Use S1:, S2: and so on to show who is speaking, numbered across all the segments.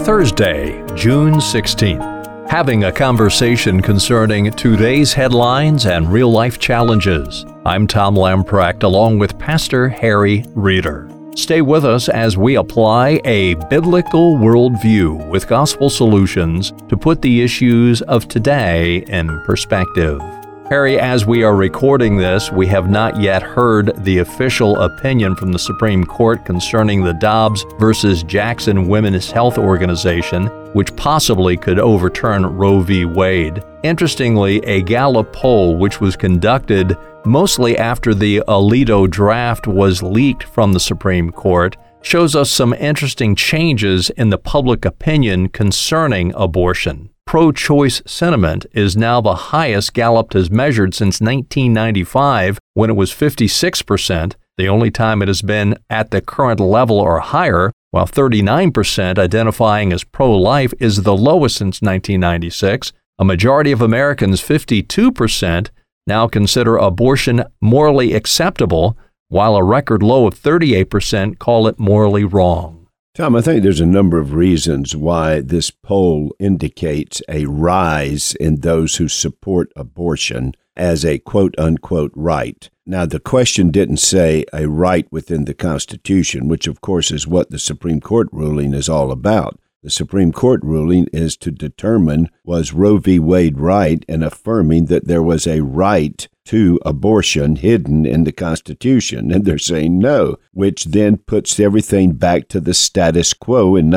S1: Thursday, June 16th. Having a conversation concerning today's headlines and real-life challenges. I'm Tom Lamprecht along with Pastor Harry Reeder. Stay with us as we apply a biblical worldview with gospel solutions to put the issues of today in perspective. Harry, as we are recording this, we have not yet heard the official opinion from the Supreme Court concerning the Dobbs versus Jackson Women's Health Organization, which possibly could overturn Roe v. Wade. Interestingly, a Gallup poll, which was conducted mostly after the Alito draft was leaked from the Supreme Court, shows us some interesting changes in the public opinion concerning abortion. Pro-choice sentiment is now the highest Gallup has measured since 1995, when it was 56%, the only time it has been at the current level or higher, while 39% identifying as pro-life is the lowest since 1996. A majority of Americans, 52%, now consider abortion morally acceptable, while a record low of 38% call it morally wrong.
S2: Tom, I think there's a number of reasons why this poll indicates a rise in those who support abortion as a quote-unquote right. Now, the question didn't say a right within the Constitution, which of course is what the Supreme Court ruling is all about. The Supreme Court ruling is to determine, was Roe v. Wade right in affirming that there was a right to abortion hidden in the Constitution? And they're saying no, which then puts everything back to the status quo. In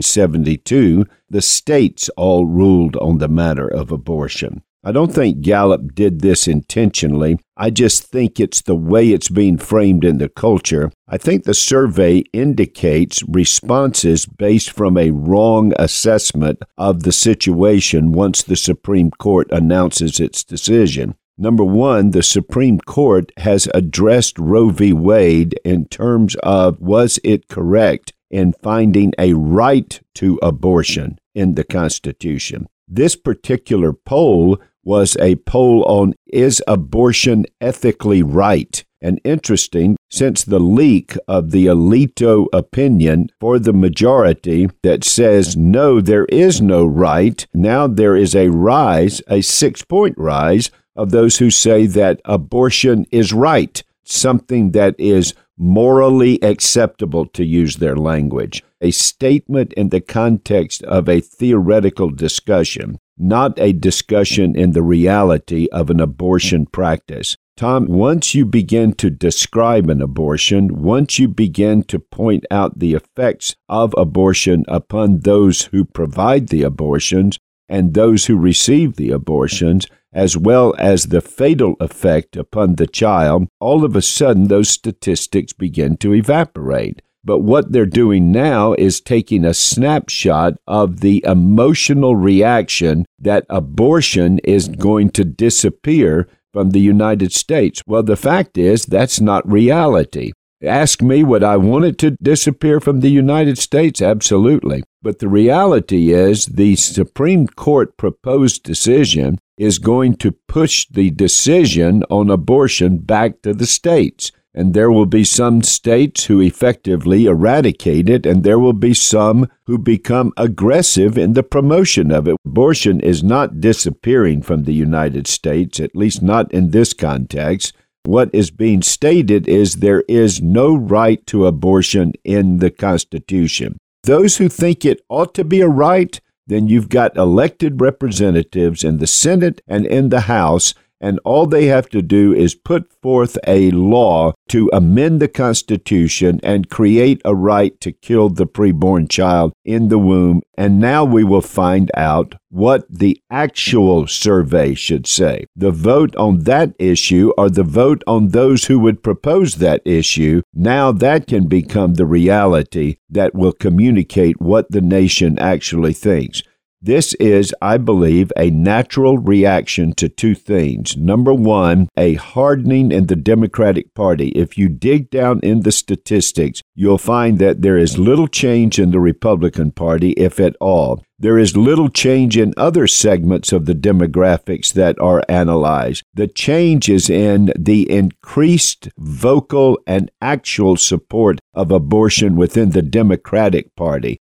S2: 1972, the states all ruled on the matter of abortion. I don't think Gallup did this intentionally. I just think it's the way it's being framed in the culture. I think the survey indicates responses based from a wrong assessment of the situation once the Supreme Court announces its decision. Number one, the Supreme Court has addressed Roe v. Wade in terms of was it correct in finding a right to abortion in the Constitution. This particular poll was a poll on is abortion ethically right? And interesting, since the leak of the Alito opinion for the majority that says no, there is no right, now there is a rise, a 6-point rise of those who say that abortion is right, something that is morally acceptable, to use their language. A statement in the context of a theoretical discussion, not a discussion in the reality of an abortion practice. Tom, once you begin to describe an abortion, once you begin to point out the effects of abortion upon those who provide the abortions and those who receive the abortions, as well as the fatal effect upon the child, all of a sudden those statistics begin to evaporate. But what they're doing now is taking a snapshot of the emotional reaction that abortion is going to disappear from the United States. Well, the fact is that's not reality. Ask me, would I want it to disappear from the United States? Absolutely. But the reality is the Supreme Court proposed decision is going to push the decision on abortion back to the states. And there will be some states who effectively eradicate it, and there will be some who become aggressive in the promotion of it. Abortion is not disappearing from the United States, at least not in this context. What is being stated is there is no right to abortion in the Constitution. Those who think it ought to be a right, then you've got elected representatives in the Senate and in the House, and all they have to do is put forth a law to amend the Constitution and create a right to kill the preborn child in the womb. And now we will find out what the actual survey should say. The vote on that issue or the vote on those who would propose that issue, now that can become the reality that will communicate what the nation actually thinks. This is, I believe, a natural reaction to two things. Number one, a hardening in the Democratic Party. If you dig down in the statistics, you'll find that there is little change in the Republican Party, if at all. There is little change in other segments of the demographics that are analyzed. The change is in the increased vocal and actual support of abortion within the Democratic Party.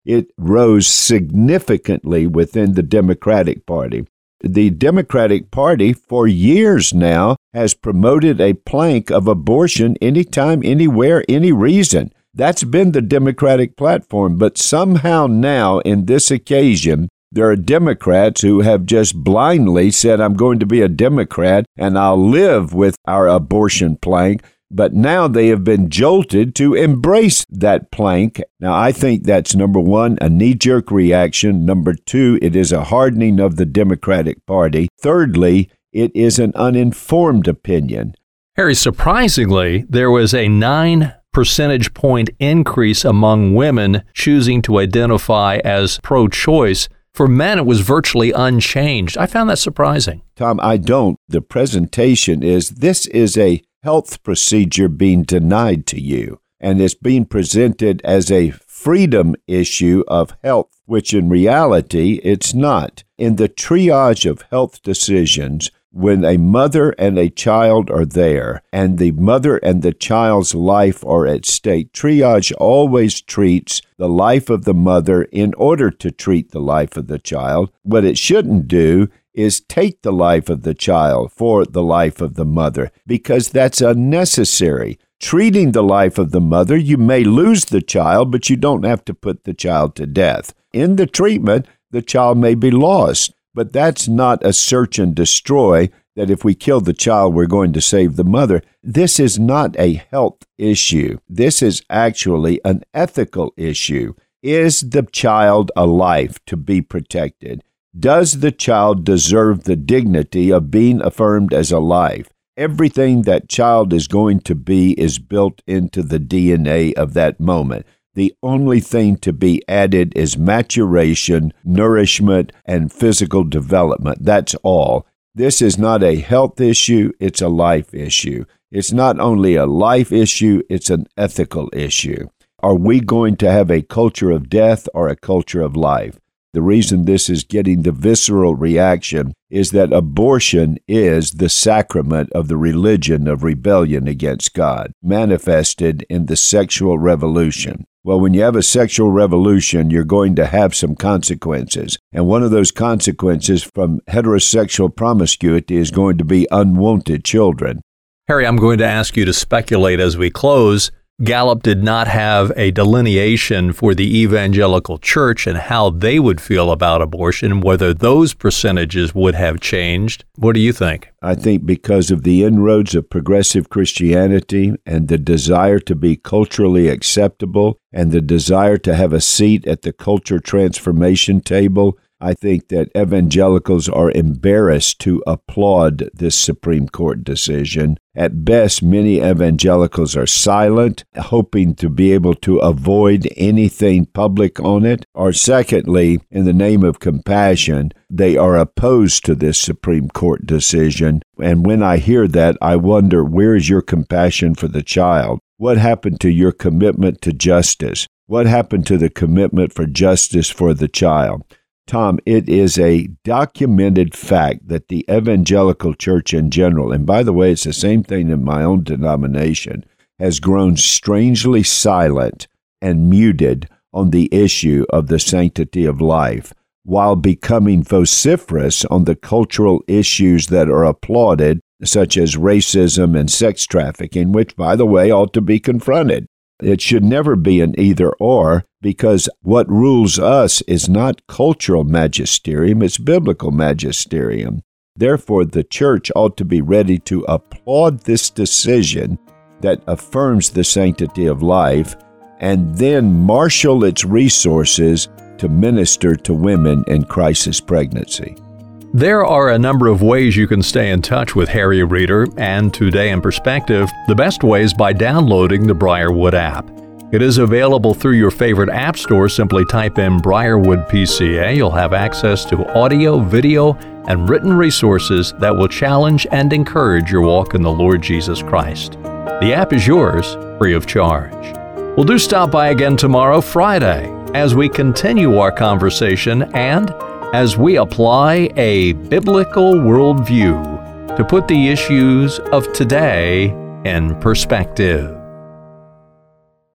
S2: it rose significantly within the Democratic Party. The Democratic Party, for years now, has promoted a plank of abortion anytime, anywhere, any reason. That's been the Democratic platform. But somehow now, in this occasion, there are Democrats who have just blindly said, I'm going to be a Democrat and I'll live with our abortion plank. But now they have been jolted to embrace that plank. Now, I think that's, number one, a knee-jerk reaction. Number two, it is a hardening of the Democratic Party. Thirdly, it is an uninformed opinion.
S1: Harry, surprisingly, there was a 9 percentage point increase among women choosing to identify as pro-choice. For men, it was virtually unchanged. I found that surprising.
S2: Tom, I don't. The presentation is, this is a health procedure being denied to you, and it's being presented as a freedom issue of health, which in reality it's not. In the triage of health decisions, when a mother and a child are there and the mother and the child's life are at stake, triage always treats the life of the mother in order to treat the life of the child. What it shouldn't do is take the life of the child for the life of the mother, because that's unnecessary. Treating the life of the mother, you may lose the child, but you don't have to put the child to death. In the treatment, the child may be lost, but that's not a search and destroy, that if we kill the child, we're going to save the mother. This is not a health issue. This is actually an ethical issue. Is the child a life to be protected? Does the child deserve the dignity of being affirmed as a life? Everything that child is going to be is built into the DNA of that moment. The only thing to be added is maturation, nourishment, and physical development. That's all. This is not a health issue, it's a life issue. It's not only a life issue, it's an ethical issue. Are we going to have a culture of death or a culture of life? The reason this is getting the visceral reaction is that abortion is the sacrament of the religion of rebellion against God, manifested in the sexual revolution. Well, when you have a sexual revolution, you're going to have some consequences. And one of those consequences from heterosexual promiscuity is going to be unwanted children.
S1: Harry, I'm going to ask you to speculate as we close. Gallup did not have a delineation for the evangelical church and how they would feel about abortion, whether those percentages would have changed. What do you think?
S2: I think because of the inroads of progressive Christianity and the desire to be culturally acceptable and the desire to have a seat at the culture transformation table, I think that evangelicals are embarrassed to applaud this Supreme Court decision. At best, many evangelicals are silent, hoping to be able to avoid anything public on it. Or secondly, in the name of compassion, they are opposed to this Supreme Court decision. And when I hear that, I wonder, where is your compassion for the child? What happened to your commitment to justice? What happened to the commitment for justice for the child? Tom, it is a documented fact that the evangelical church in general, and by the way, it's the same thing in my own denomination, has grown strangely silent and muted on the issue of the sanctity of life, while becoming vociferous on the cultural issues that are applauded, such as racism and sex trafficking, which, by the way, ought to be confronted. It should never be an either-or, because what rules us is not cultural magisterium, it's biblical magisterium. Therefore, the church ought to be ready to applaud this decision that affirms the sanctity of life, and then marshal its resources to minister to women in crisis pregnancy.
S1: There are a number of ways you can stay in touch with Harry Reeder and Today in Perspective. The best way is by downloading the Briarwood app. It is available through your favorite app store. Simply type in Briarwood PCA. You'll have access to audio, video, and written resources that will challenge and encourage your walk in the Lord Jesus Christ. The app is yours, free of charge. Well, do stop by again tomorrow, Friday, as we continue our conversation and as we apply a biblical worldview to put the issues of today in perspective.